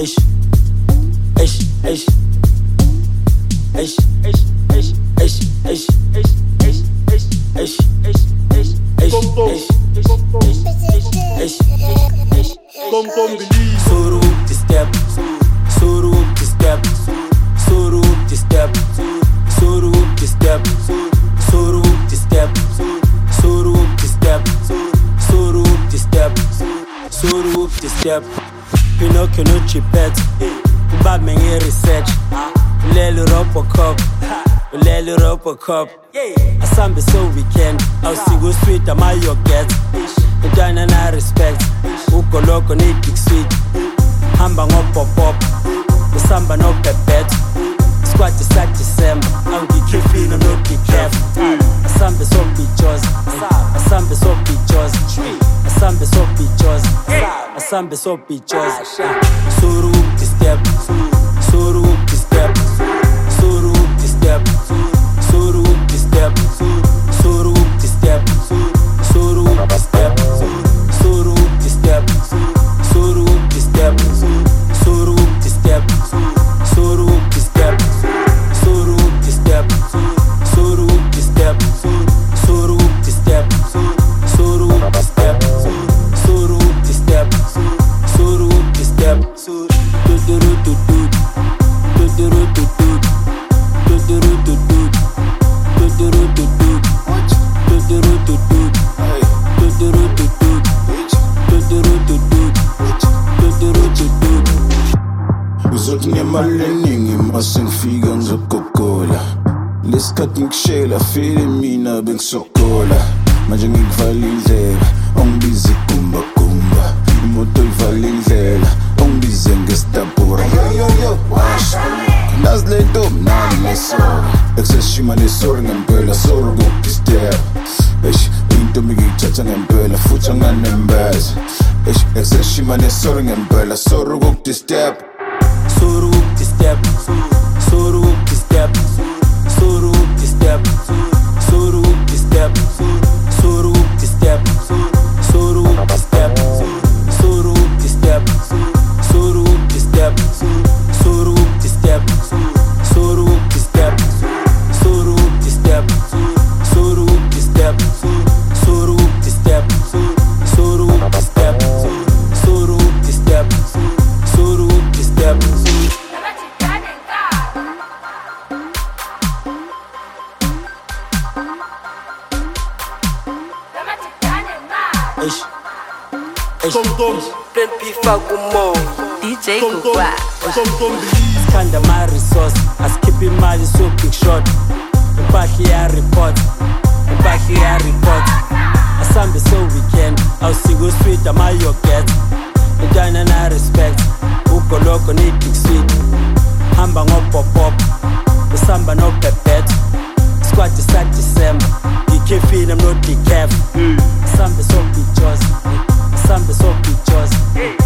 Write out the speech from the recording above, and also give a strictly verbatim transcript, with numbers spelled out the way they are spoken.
Ish, ish, ish, ish, ish, ish, ish, ish, ish, ish, ish, ish, ish, ish, ish, ish, Tom Tom believe. Suru the step, Suru the step, Suru the step, Suru the step, Suru the step, Suru the step, Suru the step, Suru the step. Pinocchio no chipet, Bob Mengi research, Lelu Robocop, Lelu Robocop. Asambe so weekend, I'll see go sweet, am I your get? Dana na respect, uko loko ni big sweet. Hamba ngo pop pop, Samba no pepet. Squat is at December, I'm the kiffin, I'm not the calf. Asambe so pictures, Asambe so pictures, Asambe so pictures, Asambe so pictures. Suru the step, Suru the step, Suru the step, Suru the step, Suru the step, Suru the step, Suru the step, Suru the step, Suru the step, Suru the step, Suru the step, Suru the step, Suru the step, Suru the step, Suru the step, Suru the step, do do do do do do do do do do do do do do do do Uzothi ngiyamaleni mase ngifika ngizogogola lesikhathi ngikushela file mina bengisokola manje ngikuvala indlela ongibiza igumba gumba imoto ivala indlela ongibize ngestabura yo yo yo wash nazi lento mnandi nesoro ekuseshima nesoro ngempela soro kukistep eish into ngikuthatha ngempela futhi anganembeza eish ekuseshima nesoro ngempela soro kukistep. Suru the step, Suru the step, Suru the step, Suru the step, Suru the step, Suru the step, Suru the step, Suru the step, Suru the step, Suru the step, Suru the step, Suru the step, Suru the step, Suru the step, Suru the step, Suru the step. Tom Tom, D J Kukwa. Tom Tom believe. Skanda my resource, I skip in my so big shot. Back here report, back here report. Asambe so weekend, I'll see go sweet, am I your get? Dana na respect, uko loko ni big sweet. Hamba ngo pop pop, Samba no pepet. Squat is at December, the kiffin, I'm not the calf. Asambe so pictures, Asambe so pictures.